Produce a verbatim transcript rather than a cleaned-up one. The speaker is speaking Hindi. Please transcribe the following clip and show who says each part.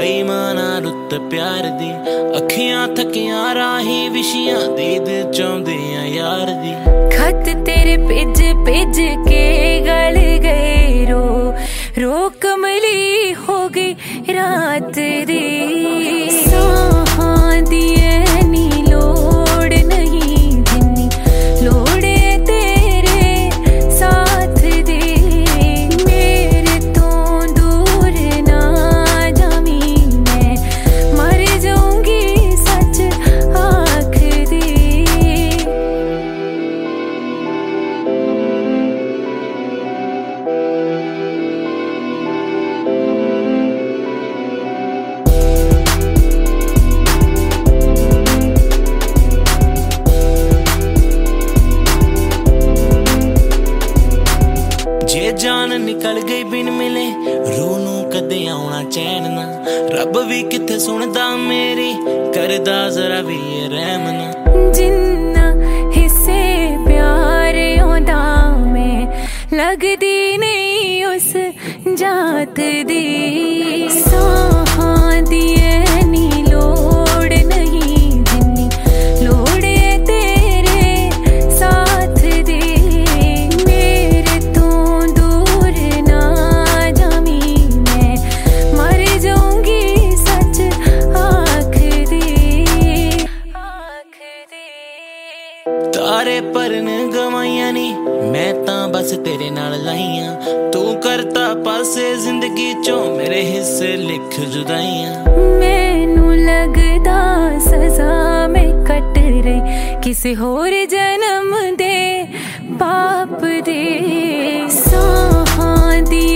Speaker 1: बेईमाना रुत प्यार दी अखियां थकियां राही विशियां दीद चाहुंदे आ यार दी।
Speaker 2: खत तेरे पिज पिज के गल गए रो रो कमली हो गई रात दी। साहां दी ऐनी लोड़ नहीं जिन्नी लोड़े तेरे साथ दी। मेरे तो दूर ना जामी मैं मर जाऊंगी सच आख दी।
Speaker 1: जे जान निकल गई बिन मिले रूह नूं कदे आउणा चैन ना। रब भी किथे सुनदा मेरी करदा जरा भी रहम ना।
Speaker 2: जिन्ना हिस्से प्यार आंदा मैं लगदी नहीं उस जात दी। साहां दी ऐनी लोड़ नहीं जिन्नी लोड़े तेरे साथ दी। मेरे तो दूर ना जामी मैं मर जाऊंगी सच आख दी आख दी।
Speaker 1: तारे परन गवाइयां नी मैं तां बस तेरे नाल लाइयां। तू करता पासे जिंदगी चो मेरे हिस्से लिख जुदाइयां।
Speaker 2: मैनू लगदा सजा मैं कट रही किसी होर जन्म दे पाप दे। साहां दी